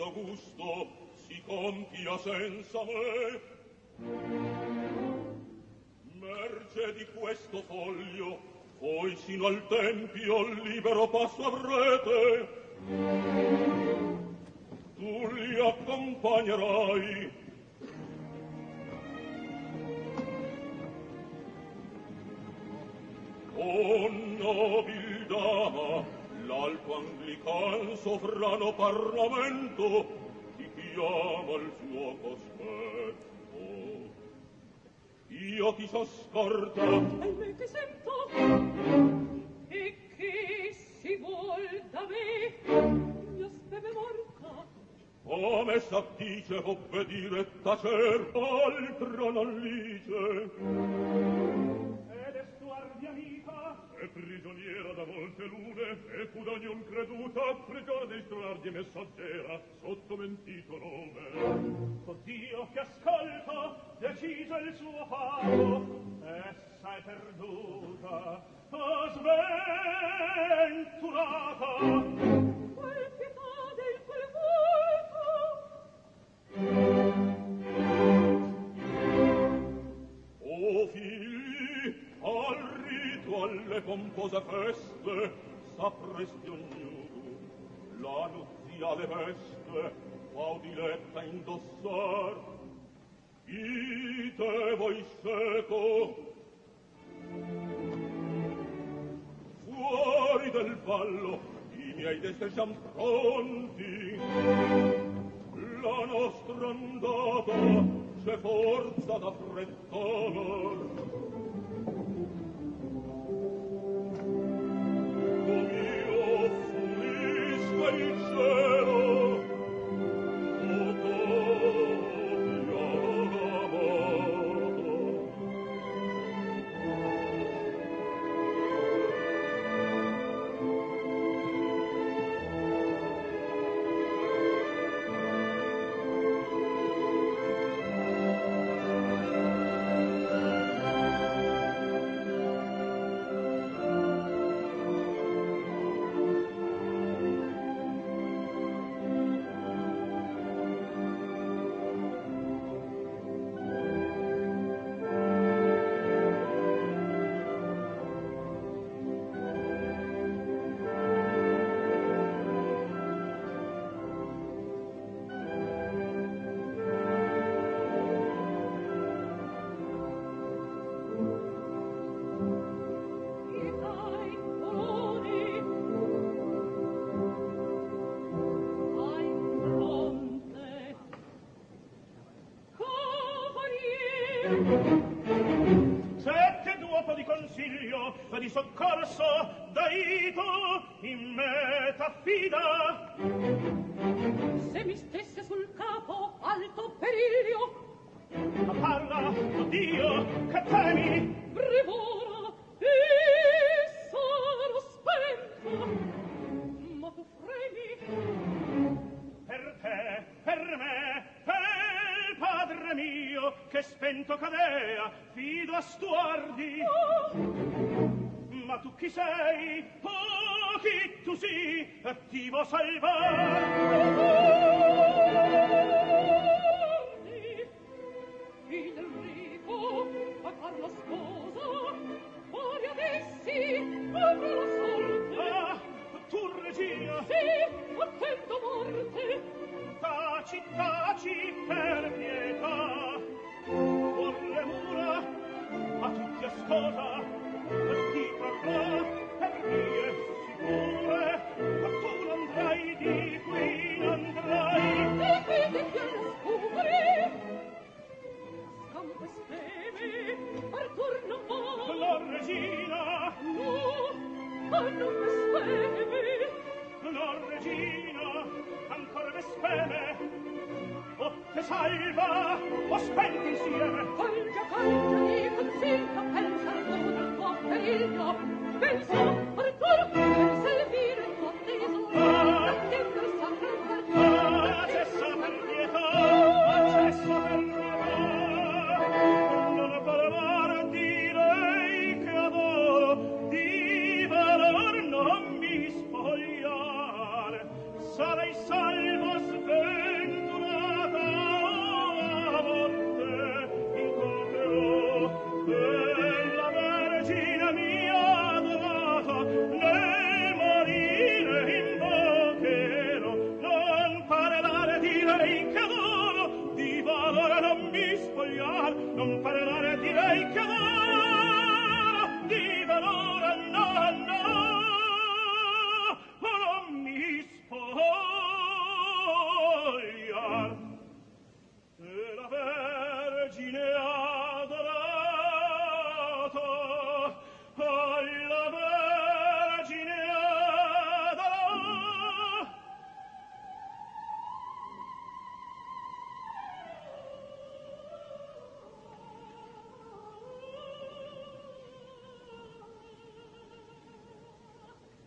questo gusto si compia senza me. Merce di questo foglio, poi sino al tempio libero passo avrete. Tu li accompagnerai. O nobil dama, l'alto anglican sovrano parlamento ti chiama al suo cospetto. Io ti so scorta. E me che sento? E che si vuol da me? Mi aspeve morta. Come s'addice obbedire tacer, altro non lice. Ed è stuardi amica, è prigioniera da molte lune, e fu d'ogniun creduta, prigione dei stuardi messaggera, sotto mentito nome. Dio che ascolta, deciso il suo faro, essa è perduta, sventurata. Qual pietà del quel volto? O figli, al rito, alle pompose feste, sapresti ognuno la nuziale veste, fa diletta indossar. Ite voi seco, fuori del ballo, i miei destri siam pronti. La nostra andata c'è forza da frettare. Com'io furisca il cielo, Sette d'uopo di consiglio e di soccorso d'aito in me t'affida. Se mi stesse sul capo alto periglio, ma parla, oh Dio, che temi? brevora e sarò spenta. Ma tu fremi Per te, per me, per il padre mio, che spento cadea, fido a stuardi. Ma tu chi sei? Oh, chi tu sii? Attivo salvardi. Il Enrico a far la sposa, fuori ad essi apre la sorte. Ah, tu regina! Sì, attendo morte. Taci, taci, per pietà. Por le mura, a tutti ascosa, ti trarrà per vie sicure. Ma tu non andrai, di qui non andrai. Di qui alla scure. Scampo e speme, Artur non va. La regina! No, non mi speme. La regina, ancora me speme. O te salva, o spenti insieme. Cangia, di consiglio, pensa al tuo periglio. Pensa, Artur, pensa il viro il tuo atteso. Attendo il sacro il cuore. Cessa per pietà, cessa per pietà. Non valor di lei che adoro, di valor non mi spogliare. Sarei